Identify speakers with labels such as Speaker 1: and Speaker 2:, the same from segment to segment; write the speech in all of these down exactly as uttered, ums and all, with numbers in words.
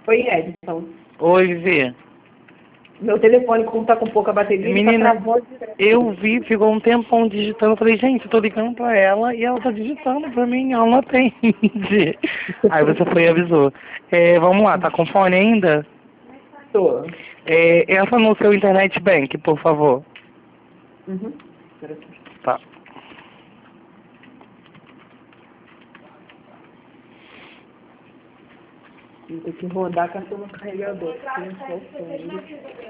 Speaker 1: Oi, Edson.
Speaker 2: Oi, Vivi.
Speaker 1: Meu telefone, como tá com pouca bateria, ele
Speaker 2: Menina,
Speaker 1: tá travando.
Speaker 2: eu vi, ficou um tempão digitando. Eu falei, gente, eu tô ligando pra ela e ela tá digitando pra mim, ela não atende. Aí você foi e avisou. É, vamos lá, tá com fone ainda?
Speaker 1: Tô.
Speaker 2: É, entra no seu internet bank, por favor.
Speaker 1: Uhum. Espera aqui.
Speaker 2: Tá.
Speaker 1: Vou ter que rodar cartão no carregador. porque não tá funcionando.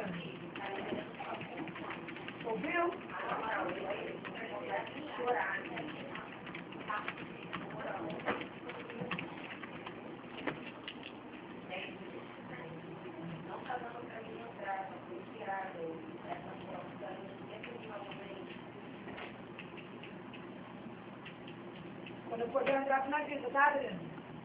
Speaker 3: Quando eu puder entrar na vida, tá, Adriana?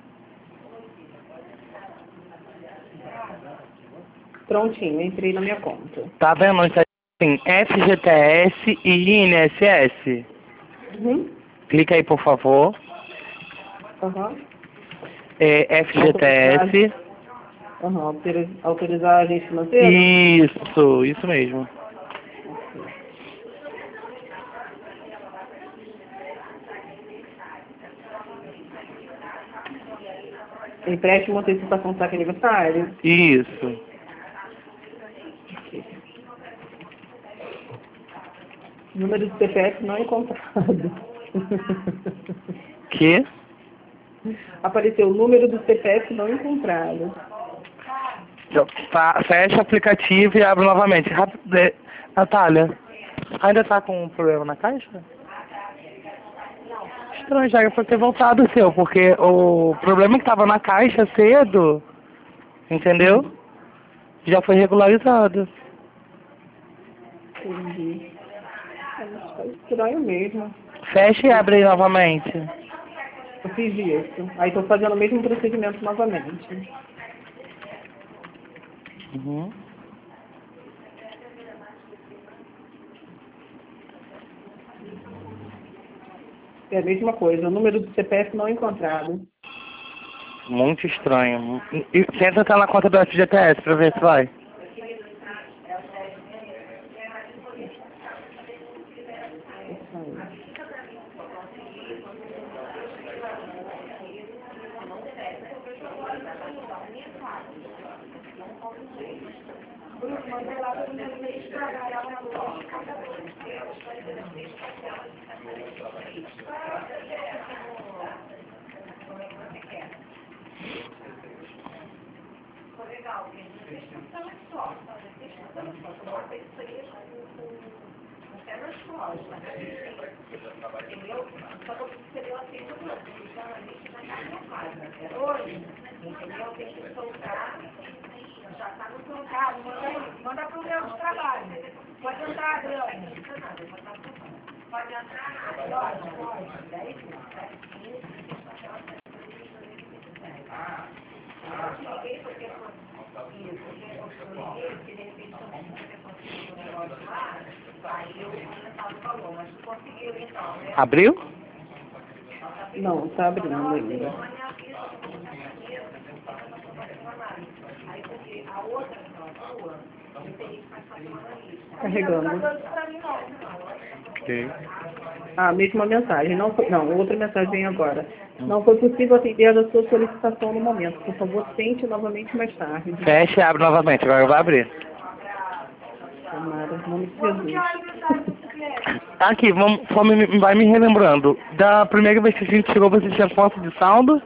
Speaker 1: Prontinho, entrei na minha conta.
Speaker 2: Tá vendo onde tá assim, F G T S e I N S S?
Speaker 1: Uhum.
Speaker 2: Clica aí, por favor.
Speaker 1: Aham.
Speaker 2: É, F G T S.
Speaker 1: Aham. Autoriza- Autorizar agente financeiro?
Speaker 2: Isso, isso mesmo.
Speaker 1: Empréstimo antecipação saque aniversário?
Speaker 2: Isso.
Speaker 1: Número de C P F não encontrado.
Speaker 2: Que?
Speaker 1: Apareceu o número do C P F não encontrado.
Speaker 2: Tá, fecha o aplicativo e abre novamente. Rápido. é, Natália, ainda tá com um problema na caixa? Estranho, já foi ter voltado o seu, porque o problema que tava na caixa cedo, entendeu? Já foi regularizado.
Speaker 1: Entendi. Mas tá estranho mesmo.
Speaker 2: Fecha e abre aí novamente.
Speaker 1: Eu fiz isso. Aí tô fazendo o mesmo procedimento novamente.
Speaker 2: Uhum.
Speaker 1: É a mesma coisa. O número do C P F não encontrado.
Speaker 2: Muito estranho. E tenta entrar na conta do F G T S pra ver se vai.
Speaker 3: Já tá no trocado, manda, manda pro meu de trabalho. Pode entrar, Adriana. Pode entrar? Pode, pode. dez,
Speaker 2: Abriu?
Speaker 1: Não, tá abrindo ainda. Carregando.
Speaker 2: Ok.
Speaker 1: Ah, mesma mensagem. Não, foi, não, outra mensagem vem agora. Não foi possível atender a sua solicitação no momento. Por favor, tente novamente mais tarde.
Speaker 2: Fecha e abre novamente. Agora vai abrir.
Speaker 1: Tomara, em nome de Jesus.
Speaker 2: Aqui, vamos, só me, vai me relembrando. Da primeira vez que a gente chegou, você tinha quanto de saldo?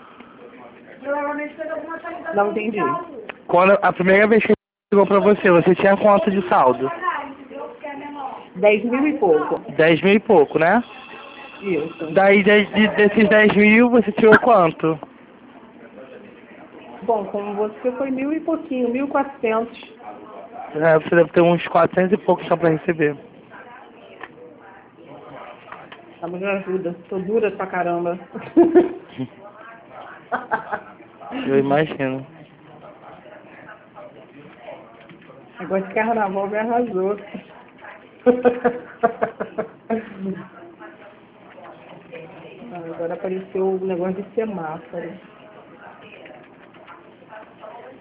Speaker 1: Não entendi.
Speaker 2: Quando a primeira vez que chegou pra você, você tinha quanto de saldo?
Speaker 1: Dez mil e pouco.
Speaker 2: Dez mil e pouco, né?
Speaker 1: Isso.
Speaker 2: Daí de, de- desses dez mil, você tirou quanto?
Speaker 1: Bom, como você foi mil e pouquinho, mil e quatrocentos.
Speaker 2: É, você deve ter uns quatrocentos e pouco só pra receber.
Speaker 1: Tá, mas me ajuda. Tô dura pra caramba.
Speaker 2: Eu imagino.
Speaker 1: Negócio de carnaval me arrasou. Ah, agora apareceu o negócio de semáforo.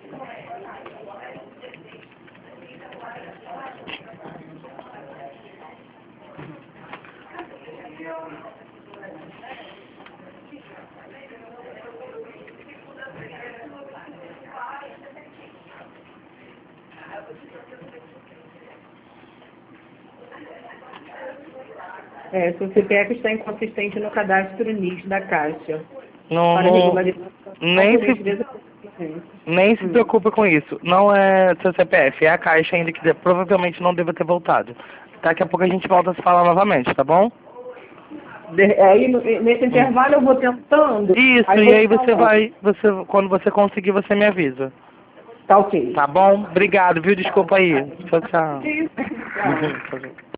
Speaker 1: É, seu C P F está inconsistente no cadastro N I S da Caixa.
Speaker 2: Não,
Speaker 1: Para
Speaker 2: não,
Speaker 1: regularização
Speaker 2: nem
Speaker 1: por
Speaker 2: se,
Speaker 1: gentileza, consistência.
Speaker 2: nem se preocupe com isso. Não é seu C P F, é a Caixa ainda que de- provavelmente não deva ter voltado. Daqui a pouco a gente volta a se falar novamente, tá bom?
Speaker 1: De- Aí, no- nesse intervalo, eu vou tentando.
Speaker 2: Isso,
Speaker 1: aí
Speaker 2: e
Speaker 1: vou
Speaker 2: aí
Speaker 1: te
Speaker 2: você
Speaker 1: falando.
Speaker 2: vai, você, quando você conseguir, você me avisa.
Speaker 1: Tá ok.
Speaker 2: Tá bom? Obrigado, viu? Desculpa aí. Tchau, tchau.
Speaker 1: Isso. Tchau.
Speaker 2: Tchau, tchau.